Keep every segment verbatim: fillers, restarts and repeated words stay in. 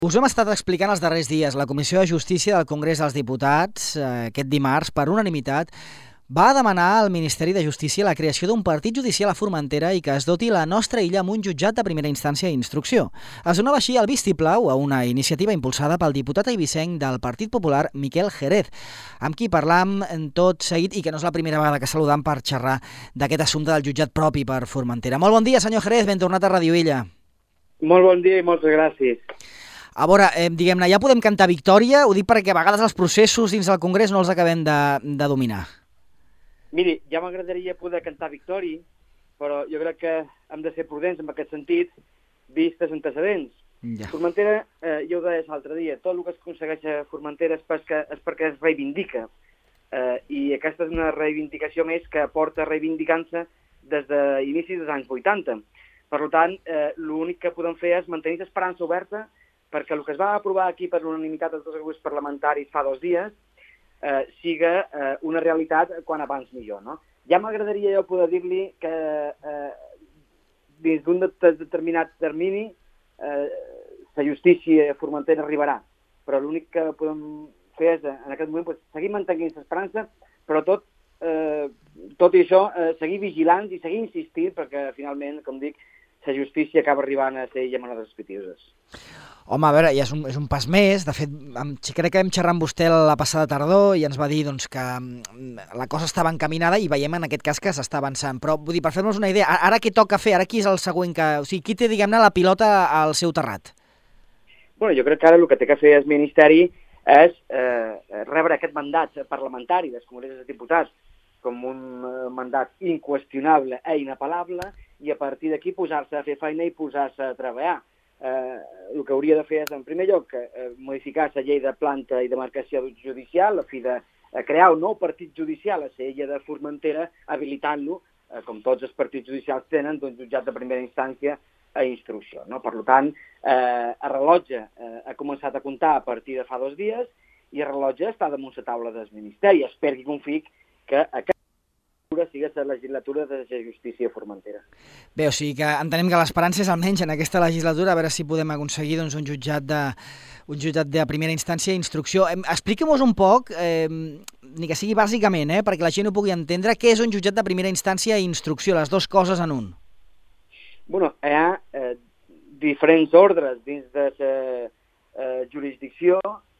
Us hem estat explicant els darrers dies. La Comissió de Justícia del Congrés dels Diputats, eh, aquest dimarts, per unanimitat, va demanar al Ministeri de Justícia la creació d'un partit judicial a Formentera i que es doti la nostra illa amb un jutjat de primera instància i instrucció. Es donava així el vistiplau a una iniciativa impulsada pel diputat eivissenc del Partit Popular, Miquel Jerez, amb qui parlam tot seguit i que no és la primera vegada que saludam per xerrar d'aquest assumpte del jutjat propi per Formentera. Molt bon dia, senyor Jerez, ben tornat a Radio Illa. Molt bon dia i moltes gràcies. A veure, eh, diguem-ne, ja podem cantar victòria? Ho dic perquè a vegades els processos dins del Congrés no els acabem de, de dominar. Miri, ja m'agradaria poder cantar victòria, però jo crec que hem de ser prudents en aquest sentit, vist els antecedents. Ja. Formentera, eh, jo ho deia l'altre dia, tot el que es aconsegueix a Formentera és perquè, és perquè es reivindica. Eh, I aquesta és una reivindicació més que porta reivindicant-se des d'inicis dels anys vuitanta. Per tant, eh, l'únic que podem fer és mantenir l'esperança oberta perquè el que es va aprovar aquí per l'unanimitat dels dos grups parlamentaris fa dos dies eh, siga eh, una realitat quan abans millor. No? Ja m'agradaria jo poder dir-li que eh, dins d'un determinat termini eh, la justícia a Formentera arribarà, però l'únic que podem fer és en aquest moment pues, seguir mantenint l'esperança, però tot, eh, tot i això eh, seguir vigilants i seguir insistint perquè finalment, com dic, la justícia acaba arribant a ser llama les expectatives. Home, a veure, ja és un, és un pas més. De fet, crec que vam xerrar amb vostè la passada tardor i ens va dir doncs, que la cosa estava encaminada i veiem en aquest cas que s'està avançant. Però vull dir, per fer-nos una idea, ara què toca fer? Ara qui és el següent que... O sigui, qui té, diguem-ne, la pilota al seu terrat? Bueno, jo crec que ara el que té que fer el Ministeri és eh, rebre aquest mandat parlamentari dels Congrés dels Diputats com un eh, mandat inqüestionable i inapel·lable i a partir d'aquí posar-se a fer feina i posar-se a treballar. Eh, el que hauria de fer és, en primer lloc, eh, modificar la llei de planta i demarcació judicial a fi de eh, crear un nou partit judicial a la illa de Formentera, habilitant-lo, eh, com tots els partits judicials tenen, d'un jutjat de primera instància a instrucció. No? Per tant, eh, el rellotge eh, ha començat a comptar a partir de fa dos dies i el rellotge està damunt la taula del Ministeri. Espero i confio que aquesta sigui la legislatura de la justícia a Formentera. Bé, o sigui que entenem que l'esperança és almenys en aquesta legislatura a veure si podem aconseguir doncs, un jutjat de un jutjat de primera instància i instrucció. Eh, Expliquem-nos un poc, eh, ni que sigui bàsicament, eh, perquè la gent ho pugui entendre, què és un jutjat de primera instància i instrucció, les dues coses en un. Bueno, hi ha eh, diferents ordres dins de la eh, jurisdicció,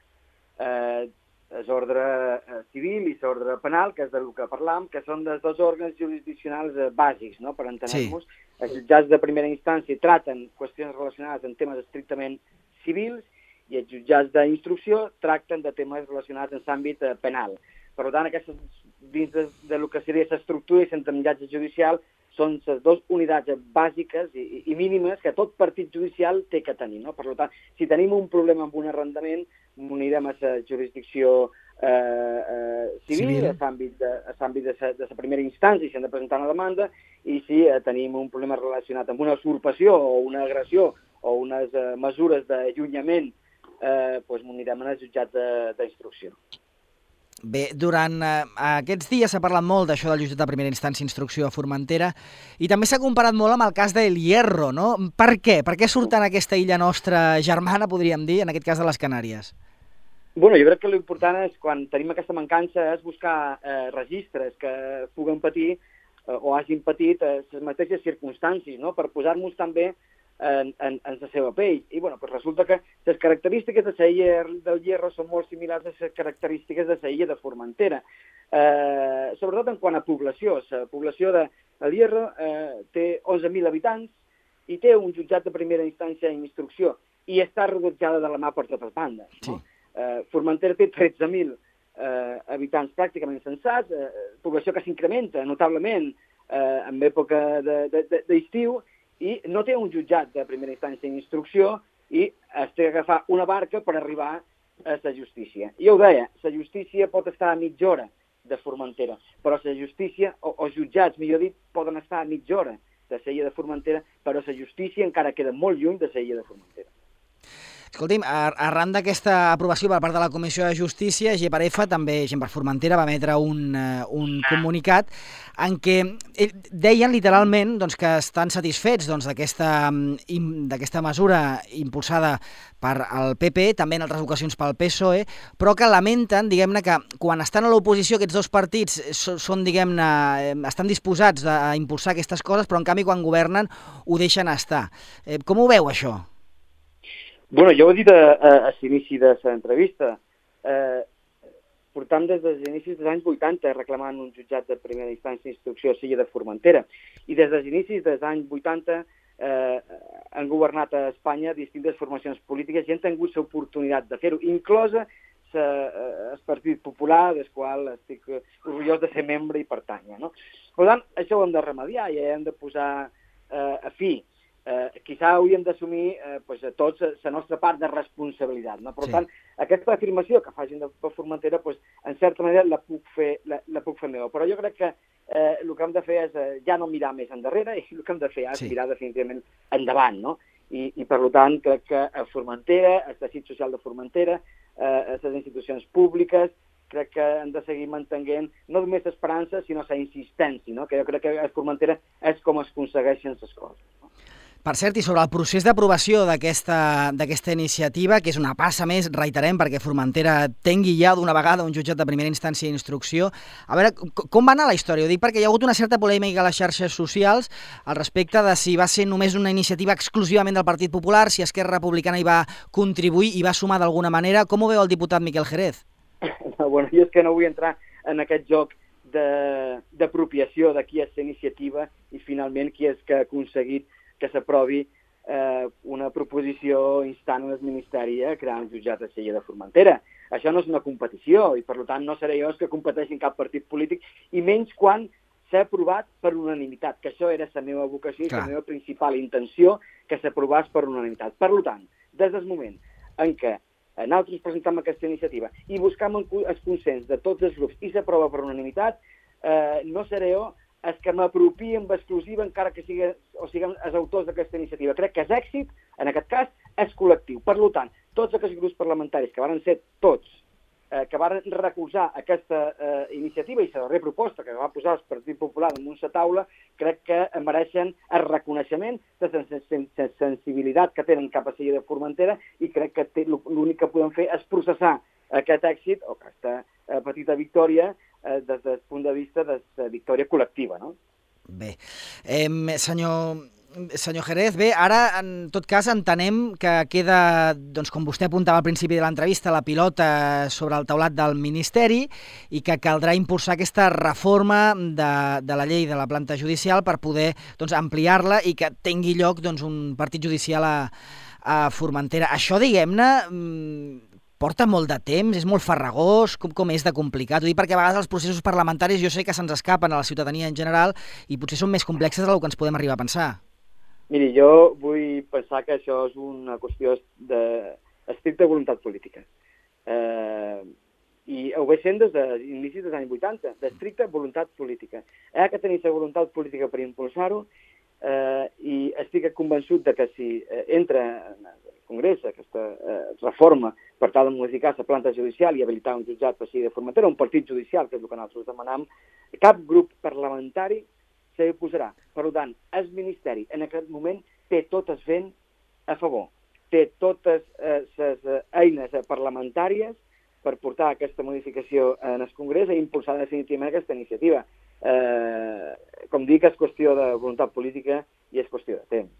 eh, l'ordre eh, civil i l'ordre penal, que és del que parlam, que són dels dos òrgans jurisdiccionals eh, bàsics, no?, per entenem-nos. Sí. Els jutjats de primera instància traten qüestions relacionades amb temes estrictament civils i els jutjats d'instrucció tracten de temes relacionats amb l'àmbit eh, penal. Per tant, aquestes, dins de, de lo que seria l'estructura i l'entramillatge judicial, són les dues unitats bàsiques i, i mínimes que tot partit judicial té que tenir. No? Per tant, si tenim un problema amb un arrendament, m'unirem a la jurisdicció eh, eh, civil, civil, a l'àmbit de, de, de, de la primera instància, si hem de presentar una demanda, i si eh, tenim un problema relacionat amb una usurpació o una agressió o unes eh, mesures d'allunyament, eh, doncs m'unirem al jutjat d'instrucció. Bé, durant eh, aquests dies s'ha parlat molt d'això del jutjat de primera instància i instrucció a Formentera i també s'ha comparat molt amb el cas d'El Hierro, no? Per què? Per què surt en aquesta illa nostra germana, podríem dir, en aquest cas de les Canàries? Bueno, jo crec que l'important és, quan tenim aquesta mancança, és buscar eh, registres que puguen patir eh, o hagin patit eh, les mateixes circumstàncies, no?, per posar-nos també en, en, en la seva pell. I bueno, pues resulta que les característiques de la illa del Hierro són molt similars a les característiques de la illa de Formentera, eh, sobretot en quant a població. La població de el Hierro eh, té onze mil habitants i té un jutjat de primera instància en instrucció i està rodejada de la mà per totes bandes. No? Sí. Eh, Formentera té tretze mil eh, habitants pràcticament censats, eh, població que s'incrementa notablement eh, en època d'estiu, i no té un jutjat de primera instància en instrucció i es té d'agafar una barca per arribar a la justícia. I ho deia, la justícia pot estar a mitja hora de Formentera, però la justícia, o, o jutjats, millor dit, poden estar a mitja hora de la illa de Formentera, però la justícia encara queda molt lluny de la illa de Formentera. Escolti'm, arran d'aquesta aprovació per part de la Comissió de Justícia, G per F, també Gent per Formentera, va emetre un, un comunicat en què deien literalment doncs, que estan satisfets doncs, d'aquesta mesura impulsada per al P P, també en altres ocasions pel P S O E, però que lamenten, diguem-ne, que quan estan a l'oposició aquests dos partits són, diguem-ne, estan disposats a impulsar aquestes coses, però en canvi quan governen ho deixen estar. Com ho veu, això? Bueno, jo ho he dit a, a, a l'inici de l'entrevista. Eh, portam des dels inicis dels anys vuitanta reclamant un jutjat de primera instància d'instrucció a Silla de Formentera. I des dels inicis dels anys vuitanta eh, han governat a Espanya distintes formacions polítiques i han tingut l'oportunitat de fer-ho, inclosa sa, eh, el Partit Popular, del qual estic orgullós de ser membre i pertànyer. No? Per tant, això ho hem de remediar i hem de posar eh, a fi. Eh, quizà hauríem d'assumir eh, pues, a tots la nostra part de responsabilitat. No? Per sí. tant, aquesta afirmació que facin de Formentera, pues, en certa manera la puc fer, la, la puc fer meva. Però jo crec que eh, el que hem de fer és eh, ja no mirar més endarrere i el que hem de fer és sí. mirar definitivament endavant. No? I, I per tant, crec que a Formentera, el teixit social de Formentera, eh, les institucions públiques, crec que hem de seguir mantenint no només l'esperança, sinó la insistència, no? Que jo crec que a Formentera és com es aconsegueixen les coses. No? Per cert, i sobre el procés d'aprovació d'aquesta iniciativa, que és una passa més, reiterem, perquè Formentera tingui ja d'una vegada un jutjat de primera instància d'instrucció. A veure, com va anar la història? Ho dic perquè hi ha hagut una certa polèmica a les xarxes socials al respecte de si va ser només una iniciativa exclusivament del Partit Popular, si Esquerra Republicana hi va contribuir i va sumar d'alguna manera. Com ho veu el diputat Miquel Jerez? No, bueno, jo és que no vull entrar en aquest joc d'apropiació de, de qui és la iniciativa i finalment qui és que ha aconseguit que s'aprovi eh, una proposició instant al Ministeri a crear un jutjat a Sella de Formentera. Això no és una competició i, per tant, no seré jo els que competeixin cap partit polític i menys quan s'ha aprovat per unanimitat, que això era la meva vocació i la meva principal intenció, que s'aprovés per unanimitat. Per tant, des del moment en què nosaltres presentem aquesta iniciativa i buscam el consens de tots els grups i s'aprova per unanimitat, eh, no seré jo és que m'apropi amb exclusiva encara que sigui, o siguem els autors d'aquesta iniciativa. Crec que és èxit, en aquest cas, és col·lectiu. Per tant, tots aquests grups parlamentaris, que van ser tots, eh, que van recolzar aquesta eh, iniciativa i la darrera proposta que va posar el Partit Popular damunt la taula, crec que mereixen el reconeixement de la sensibilitat que tenen cap a Sella de Formentera i crec que l'únic que podem fer és processar aquest èxit, o aquesta eh, petita victòria, des del punt de vista de la victòria col·lectiva, no? Bé, eh, senyor, senyor Jerez, bé, ara en tot cas entenem que queda, doncs com vostè apuntava al principi de l'entrevista, la pilota sobre el taulat del Ministeri i que caldrà impulsar aquesta reforma de, de la llei de la planta judicial per poder doncs, ampliar-la i que tingui lloc doncs, un partit judicial a, a Formentera. Això, diguem-ne, porta molt de temps, és molt farragós, com, com és de complicat. Ho dic perquè a vegades els processos parlamentaris jo sé que se'ns escapen a la ciutadania en general i potser són més complexes del que ens podem arribar a pensar. Miri, jo vull pensar que això és una qüestió d'estricta voluntat política. Eh, I ho veig sent des de l'inici dels anys vuitanta, d'estricta voluntat política. Hi ha que tenir la voluntat política per impulsar-ho eh, i estic convençut de que si eh, entra en el Congrés aquesta eh, reforma per tal de modificar la planta judicial i habilitar un jutjat per Sella de Formentera, un partit judicial, que és el que nosaltres demanam, cap grup parlamentari s'hi oposarà. Per tant, el Ministeri en aquest moment té totes fent a favor, té totes les eh, eines parlamentàries per portar aquesta modificació en el Congrés i impulsar definitivament aquesta iniciativa. Eh, com dic, és qüestió de voluntat política i és qüestió de temps.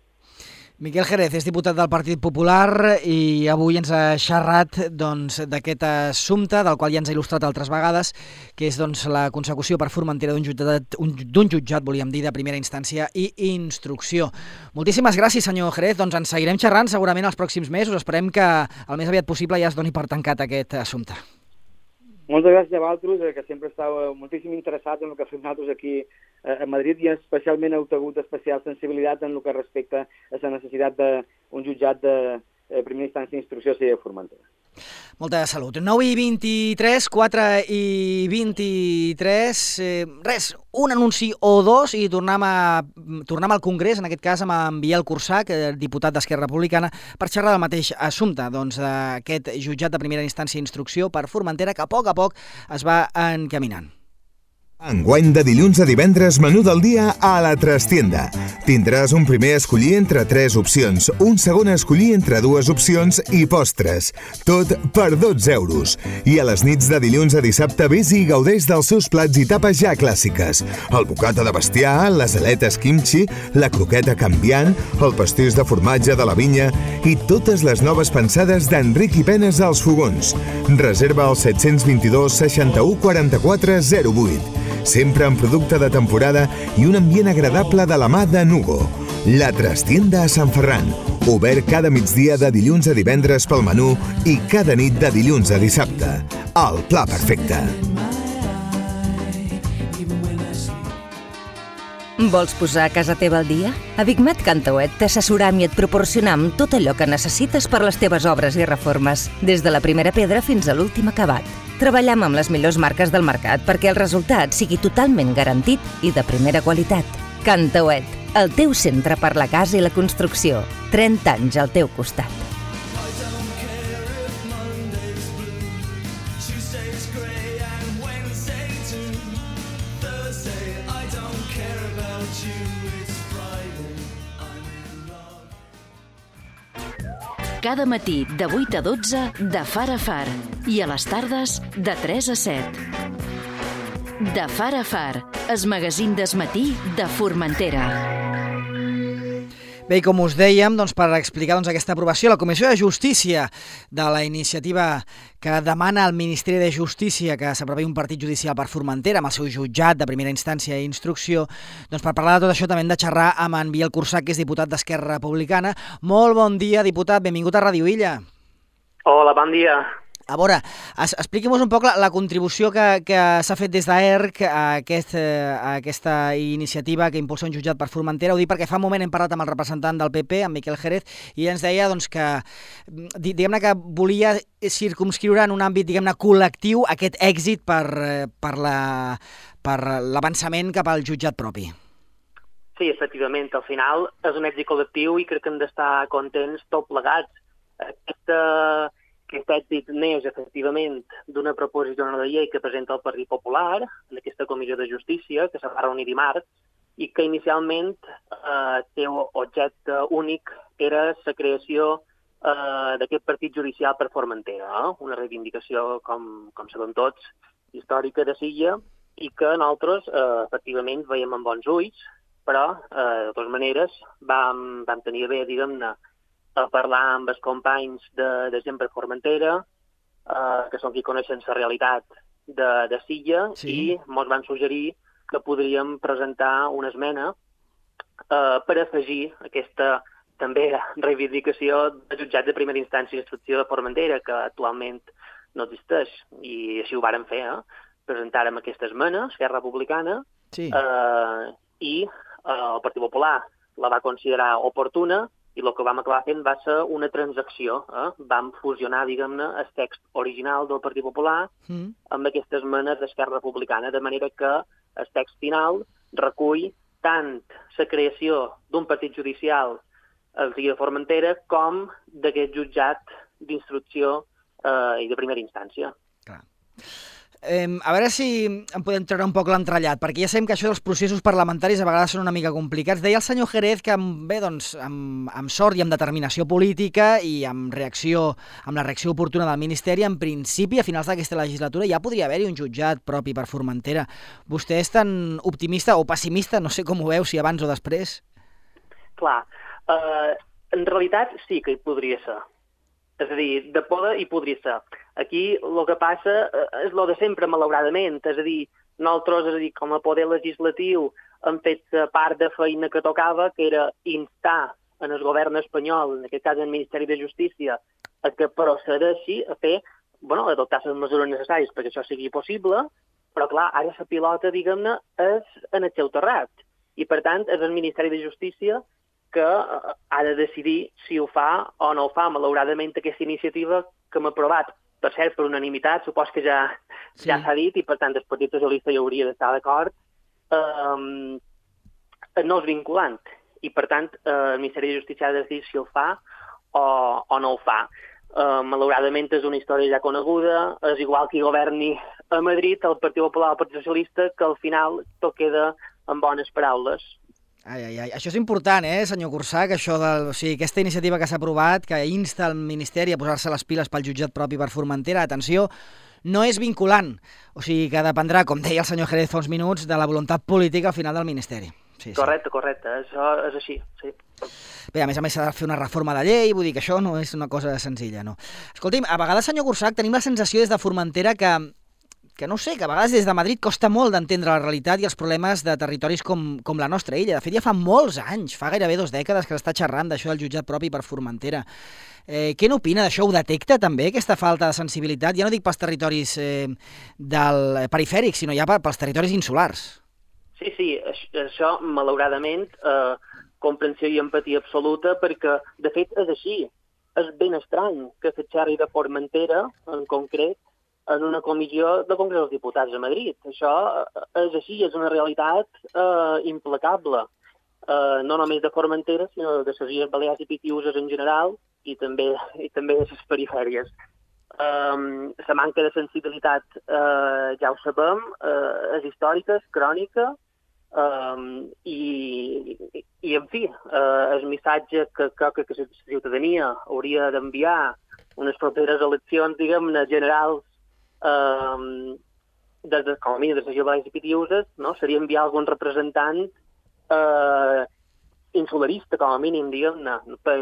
Miquel Jerez és diputat del Partit Popular i avui ens ha xerrat doncs, d'aquest assumpte, del qual ja ens ha il·lustrat altres vegades, que és doncs, la consecució per Formentera d'un jutjat, d'un jutjat, volíem dir, de primera instància i instrucció. Moltíssimes gràcies, senyor Jerez. Doncs ens seguirem xerrant segurament els pròxims mesos. Esperem que el més aviat possible ja es doni per tancat aquest assumpte. Moltes gràcies a vosaltres, que sempre estàu moltíssim interessats en el que fem nosaltres aquí a Madrid i especialment heu tingut especial sensibilitat en el que respecta a la necessitat d'un jutjat de primera instància d'instrucció a Sella de Formentera. Molta salut. nou i vint-i-tres, quatre i vint-i-tres... Eh, res, un anunci o dos i tornem, a, tornem al Congrés, en aquest cas amb en Biel Cursac, diputat d'Esquerra Republicana, per xerrar del mateix assumpte, doncs, d'aquest jutjat de primera instància i instrucció per Formentera que a poc a poc es va encaminant. Enguany de dilluns a divendres, menú del dia a la Trastienda. Tindràs un primer a escollir entre tres opcions, un segon a escollir entre dues opcions i postres. Tot per dotze euros. I a les nits de dilluns a dissabte vés i gaudeix dels seus plats i tapes ja clàssiques. El bocata de bestiar, les aletes kimchi, la croqueta canviant, el pastís de formatge de la vinya i totes les noves pensades d'Enric i Penes als fogons. Reserva al set dos dos, seixanta-u, quaranta-quatre, zero vuit. Sempre amb producte de temporada i un ambient agradable de la mà de Nugo. La Trastienda a Sant Ferran. Obert cada migdia de dilluns a divendres pel menú i cada nit de dilluns a dissabte. El pla perfecte. Vols posar a casa teva al dia? A Bigmet Cantauet t'assessoram i et proporcionam tot allò que necessites per les teves obres i reformes, des de la primera pedra fins a l'últim acabat. Treballem amb les millors marques del mercat perquè el resultat sigui totalment garantit i de primera qualitat. Cantauet, el teu centre per la casa i la construcció. trenta anys al teu costat. Cada matí de vuit a dotze de Far a Far i a les tardes de tres a set. De Far a Far, el magazín d'esmatí de Formentera. Bé, i com us dèiem, doncs, per explicar doncs, aquesta aprovació, la Comissió de Justícia de la iniciativa que demana al Ministeri de Justícia que s'aprovi un partit judicial per Formentera amb el seu jutjat de primera instància i instrucció, doncs per parlar de tot això també hem de xerrar amb en Biel Cursac, que és diputat d'Esquerra Republicana. Molt bon dia, diputat, benvingut a Ràdio Illa. Hola, bon dia. A veure, es, expliqui'm un poc la, la contribució que, que s'ha fet des d'E R C a, aquest, a aquesta iniciativa que impulsa un jutjat per Formentera. Ho dic perquè fa un moment hem parlat amb el representant del P P, en Miquel Jerez, i ens deia doncs, que, diguem-ne que volia circumscriure en un àmbit diguem-ne col·lectiu aquest èxit per, per la, per l'avançament cap al jutjat propi. Sí, efectivament, al final és un èxit col·lectiu i crec que hem d'estar contents tots plegats. Aquesta... Aquest èxit neix, efectivament, d'una proposició de llei que presenta el Partit Popular en aquesta Comissió de Justícia, que se va reunir dimarts, i que inicialment eh, té objecte únic era la creació eh, d'aquest partit judicial per Formentera, eh? Una reivindicació, com, com sabem tots, històrica de Silla, i que nosaltres, eh, efectivament, veiem amb bons ulls, però, eh, de totes maneres, vam, vam tenir bé, diguem-ne, a parlar amb els companys de, de gent per Formentera, eh, que són qui coneixen la realitat de, de Silla, sí. I ens van suggerir que podríem presentar una esmena eh, per afegir aquesta també reivindicació de jutjat de primera instància i instrucció de Formentera, que actualment no existeix, i així ho vàrem fer, eh? Presentàrem aquesta esmena, Esquerra Republicana, sí. eh, i eh, el Partit Popular la va considerar oportuna, i el que vam acabar fent va ser una transacció. Eh? Vam fusionar, diguem-ne, el text original del Partit Popular mm. amb aquestes esmenes d'Esquerra Republicana, de manera que el text final recull tant la creació d'un partit judicial al Silla de Formentera com d'aquest jutjat d'instrucció eh, i de primera instància. Clar. Eh, a veure si en podem treure un poc l'entrellat, perquè ja sabem que això dels processos parlamentaris a vegades són una mica complicats. Deia el senyor Jerez que amb, bé, doncs, amb, amb sort i amb determinació política i amb reacció, amb la reacció oportuna del Ministeri, en principi, a finals d'aquesta legislatura ja podria haver-hi un jutjat propi per Formentera. Vostè és tan optimista o pessimista, no sé com ho veu, si abans o després? Clar, uh, en realitat sí que hi podria ser. És a dir, de poder hi podria ser. Aquí el que passa és el de sempre, malauradament. És a dir, nosaltres, és a dir, com a poder legislatiu, hem fet part de feina que tocava, que era instar en el govern espanyol, en aquest cas el Ministeri de Justícia, a que procedeixi a fer, bueno, a adoptar les mesures necessàries perquè això sigui possible, però clar, ara la pilota, diguem-ne, és en el seu terrat. I per tant, és el Ministeri de Justícia que ha de decidir si ho fa o no ho fa. Malauradament, aquesta iniciativa que hem aprovat per cert, per unanimitat, supos que ja sí. ja s'ha dit, i per tant el Partit Socialista hi hauria d'estar d'acord, eh, no és vinculant. I per tant, eh, el Ministeri de Justícia ha de decidir si el fa o, o no ho fa. Uh, malauradament és una història ja coneguda, és igual que hi governi a Madrid, el Partit Popular o el Partit Socialista, que al final tot queda en bones paraules. Ai, ai, ai. Això és important, eh, senyor Cursac, això de, o sigui, aquesta iniciativa que s'ha aprovat, que insta el Ministeri a posar-se les piles pel jutjat propi per Formentera, atenció, no és vinculant, o sigui que dependrà, com deia el senyor Jerez fa uns minuts, de la voluntat política al final del Ministeri. Sí, correcte, sí. correcte, això és així, sí. Bé, a més a més s'ha de fer una reforma de llei, vull dir que això no és una cosa senzilla, no. Escolti'm, a vegades, senyor Cursac, tenim la sensació des de Formentera que, que no sé, que a vegades des de Madrid costa molt d'entendre la realitat i els problemes de territoris com, com la nostra illa. De fet, ja fa molts anys, fa gairebé dos dècades que s'està xerrant d'això del jutjat propi per Formentera. Eh, què n'opina d'això? Ho detecta també, aquesta falta de sensibilitat? Ja no dic pels territoris eh, del perifèric, sinó ja pels territoris insulars. Sí, sí, això, malauradament, eh, comprensió i empatia absoluta, perquè, de fet, és així. És ben estrany que se xerri de Formentera, en concret, en una comissió del Congrés dels Diputats a Madrid. Això és així, és una realitat eh, implacable. Eh, no només de Formentera, sinó de les Illes Balears i Pitiüses en general, i també, i també de les perifèries. Um, la manca de sensibilitat, uh, ja ho sabem, uh, és històrica, és crònica, um, i, i, i, en fi, uh, el missatge que crec que, que la ciutadania hauria d'enviar unes properes eleccions, diguem-ne, generals, um, des de, com a mínim, des de les Balears i Pitiüses, no? Seria enviar algun representant uh, insularista, com a mínim, diguem-ne, per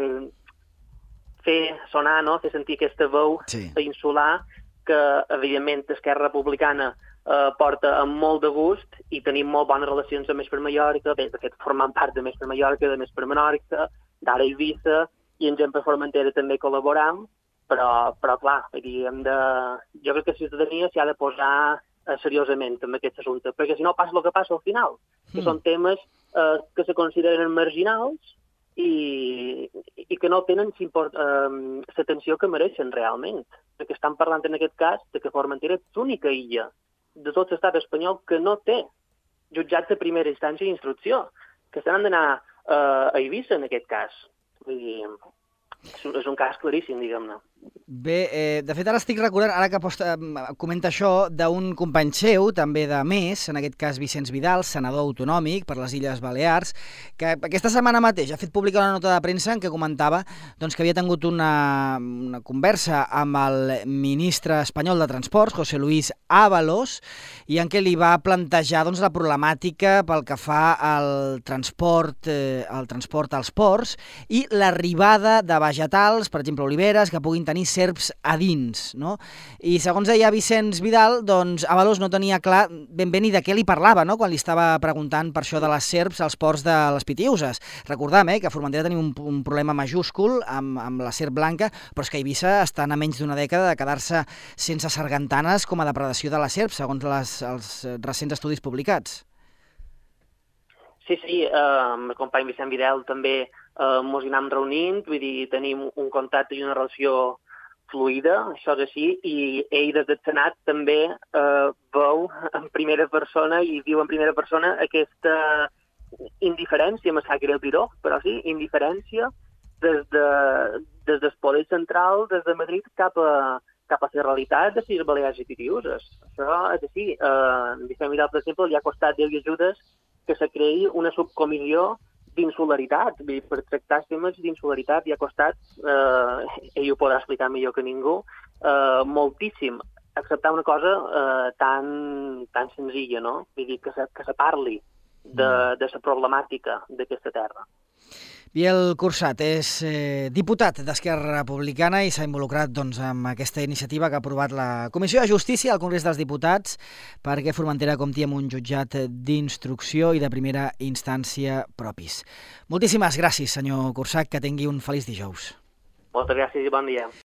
fer sonar, no? Fer sentir aquesta veu sí. insular que, evidentment, Esquerra Republicana eh, porta amb molt de gust i tenim molt bones relacions amb Més per Mallorca, bé, de fet, formant part de Més per Mallorca, de Més per Menorca, d'Ara Eivissa, i en Gent per Formentera també col·laboram, però, però clar, vull dir, hem de... jo crec que la ciutadania s'hi ha de posar eh, seriosament en aquest assumpte, perquè si no passa el que passa al final, que mm. són temes eh, que se consideren marginals, I, i que no tenen l'atenció que mereixen realment, perquè estan parlant en aquest cas de que Formentera és l'única illa de tot l'estat espanyol que no té jutjats de primera instància i instrucció, que s'han d'anar uh, a Eivissa en aquest cas. Vull dir, és un, és un cas claríssim, diguem-ne. Bé, eh, de fet ara estic recordant, ara que posta, comenta això, d'un company seu, també de Més, en aquest cas Vicenç Vidal, senador autonòmic per les Illes Balears, que aquesta setmana mateix ha fet pública una nota de premsa en què comentava doncs, que havia tingut una, una conversa amb el ministre espanyol de Transports, José Luis Ábalos, i en què li va plantejar doncs, la problemàtica pel que fa al transport, eh, al transport als ports i l'arribada de vegetals, per exemple oliveres, que puguin tenir serps a dins, no? I segons deia Vicenç Vidal, doncs Ábalos no tenia clar ben bé ni de què li parlava, no?, quan li estava preguntant per això de les serps als ports de les Pitiüses. Recordam, eh, que a Formentera tenim un, un problema majúscul amb, amb la serp blanca, però és que Eivissa estan a menys d'una dècada de quedar-se sense sargantanes com a depredació de la serp, segons les, els recents estudis publicats. Sí, sí, eh, amb el company Vicenç Vidal també eh, mos hi anem reunint, vull dir, tenim un contacte i una relació fluida, això és així, i ell des del Senat també eh, veu en primera persona i viu en primera persona aquesta indiferència, me sap greu dir-ho, però sí, indiferència des, de, des del poder central, des de Madrid cap a, cap a la realitat de les Balears i Pitiüses. Això és així. Eh, Vicenç Vidal, per exemple, li ha costat Déu i ajudes que se creï una subcomissió d'insularitat, per tractar temes d'insularitat i ha costat, eh, ell ho podrà explicar millor que ningú, eh, moltíssim acceptar una cosa eh, tan, tan senzilla, no? Vull dir, que se, que se parli de, de la problemàtica d'aquesta terra. Biel Cursat és eh, diputat d'Esquerra Republicana i s'ha involucrat doncs, amb aquesta iniciativa que ha aprovat la Comissió de Justícia al Congrés dels Diputats perquè Formentera compti amb un jutjat d'instrucció i de primera instància propis. Moltíssimes gràcies, senyor Cursat, que tingui un feliç dijous. Moltes gràcies i bon dia.